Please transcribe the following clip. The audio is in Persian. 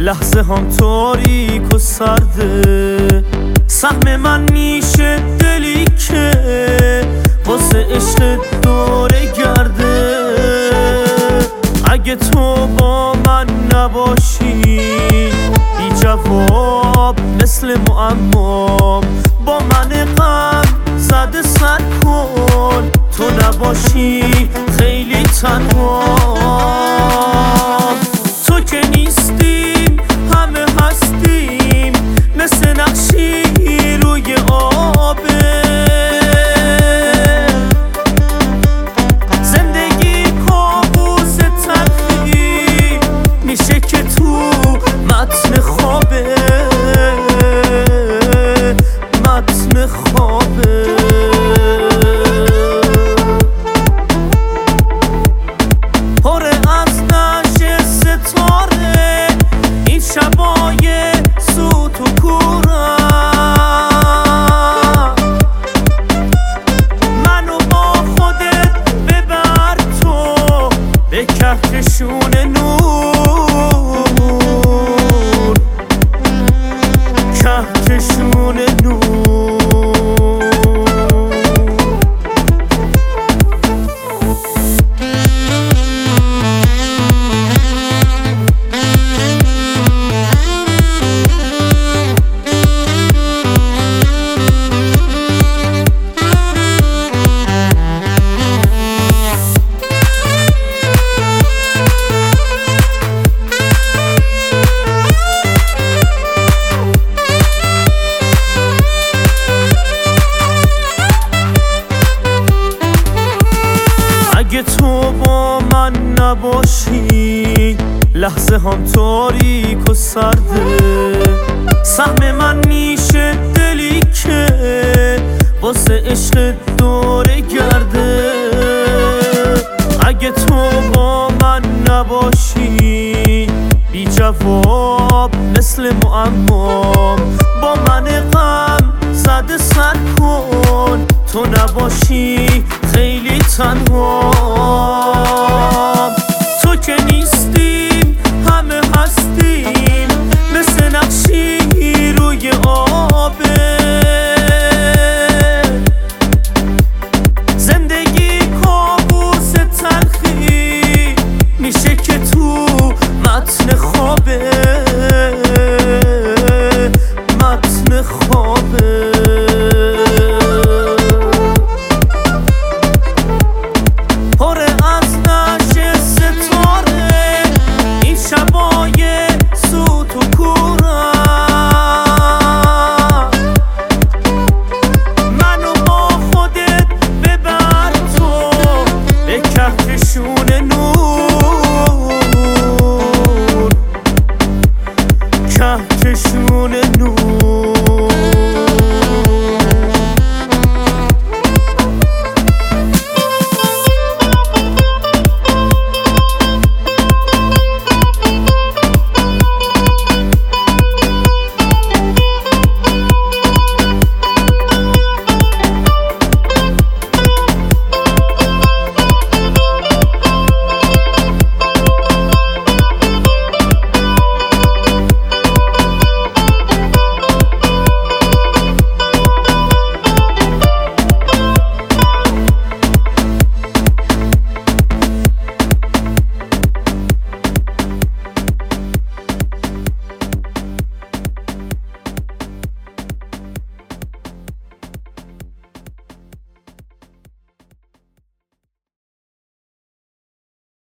لحظه هم تاریک و سرده، سهم من میشه دلی که واسه عشق دوره گرده. اگه تو با من نباشی بی جواب مثل معمام، با من غم زده سر کن، تو نباشی خیلی تنها. تو که نیستیم همه هستیم، مثل نقشی روی آبه. زندگی کابوس تلخی میشه که تو متن خوابه، متن خوابه. پره از نشه ستاره این شبای سوت و کورم، منو با خودت ببر تو به کهکشون نور، کهکشون نور. اگه تو با من نباشی لحظه هم تاریک و سرده، سهم من میشه دلی که واسه عشق دوره گرده. اگه تو با من نباشی بی جواب مثل معمام، با من غم زده سر کن، تو نباشی خیلی تنها. تو که نیستیم همه هستیم، مثل نقشی روی آبه. زندگی کابوس تلخی میشه که تو متن خوابه، متن خوابه. پره از نشه ستاره این شبای سوت و کورم، منو با خودت ببر تو به کهکشون